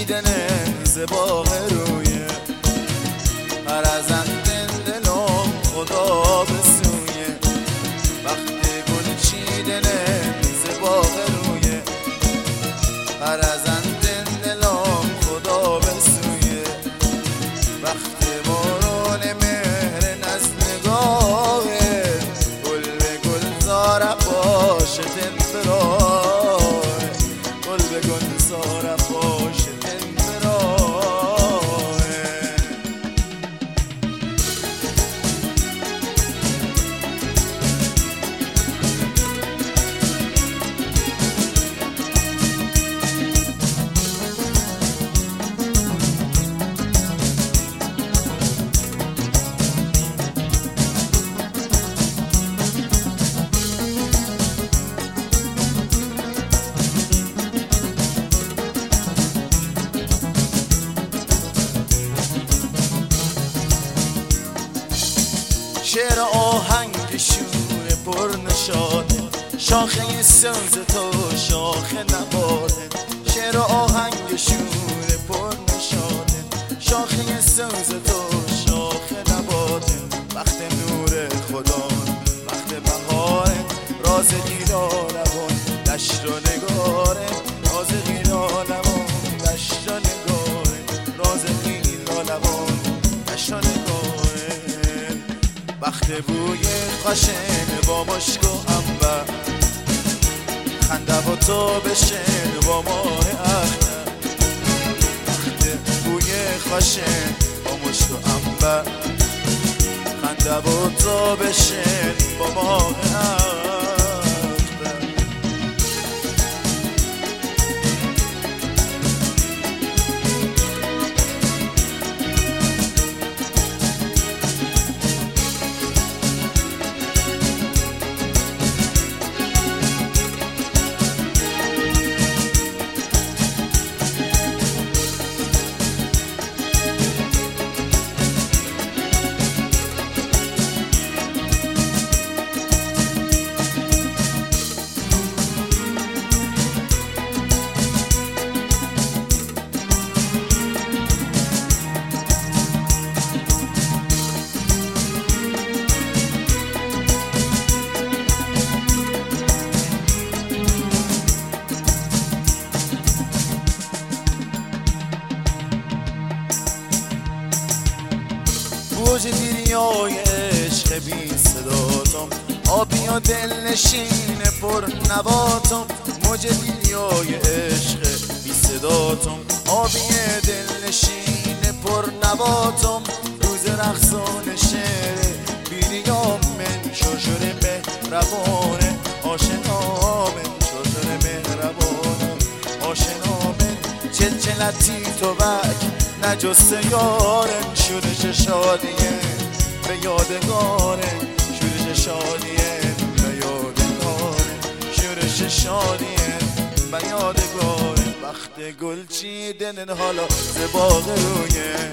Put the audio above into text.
چیدنه زباغ روی پرزند دلم خدا بسویه وقتی گل چیدنه زباغ روی پرزند دلم خدا بسویه وقتی بارون مهر نز نگاهه گل به گل زاره باشه تنفرای گل به گل زاره باشه تنفرای شعر آهنگ شور پر نشاده شاخه سوز تو شاخه نباده شعر آهنگ شور پر نشاده شاخه سوز تو شاخه نباده وقت نور خدا وقت بهاره راز گیرا لبان دشت و نگاره راز گیرا لبان دشت و نگاره راز گیرا لبان دشت و نگاره وقت بوی خاشن با مشک و عنبر خنده و تو بشن با ماه اختر وقت بوی خاشن با مشک و عنبر خنده و تو بشن با ماه اختر موج دیریای عشق بی صداتم آبی و دل نشین پر نباتم موج دیریای عشق بی صداتم آبی دل نشین پر نباتم روز رقصان شعر بیریام من شرشر مهربانه آشنا من شرشر مهربانه آشنا من چلچلتی تو بک نجسته یارم شورش شادیه به یادگاره شورش شادیه به یادگاره شورش شادیه به یادگاره وقت گل چیدن حالا زباغ رویه